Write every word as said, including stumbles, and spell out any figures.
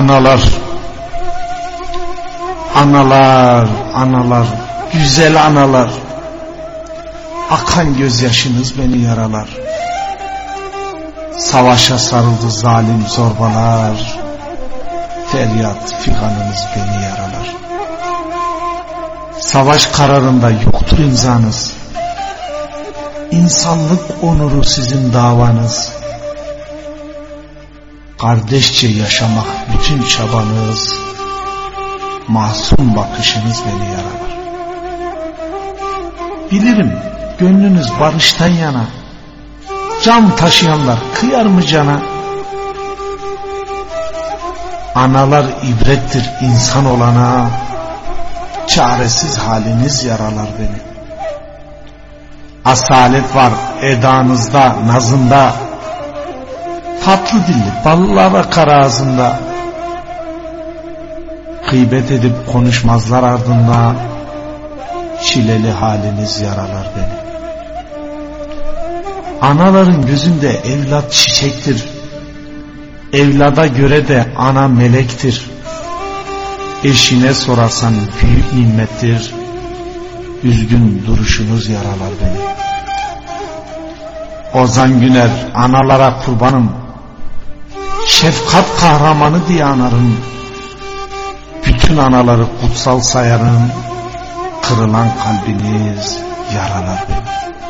Analar, analar, analar, güzel analar, akan gözyaşınız beni yaralar. Savaşa sarıldı zalim zorbalar, feryat figanınız beni yaralar. Savaş kararında yoktur imzanız, İnsanlık onuru sizin davanız. Kardeşçe yaşamak bütün çabanız, masum bakışınız beni yaralar. Bilirim gönlünüz barıştan yana, can taşıyanlar kıyar mı cana? Analar ibrettir insan olana, çaresiz haliniz yaralar beni. Asalet var edanızda, nazında, tatlı dilli ballar akar ağzında. Gıybet edip konuşmazlar ardında, çileli haliniz yaralar beni. Anaların gözünde evlat çiçektir, evlada göre de ana melektir. Eşine sorarsan büyük nimettir, üzgün duruşunuz yaralar beni. Ozan Güner analara kurbanım, şefkat kahramanı diye anarım. Bütün anaları kutsal sayarım, kırılan kalbiniz yaralar beni.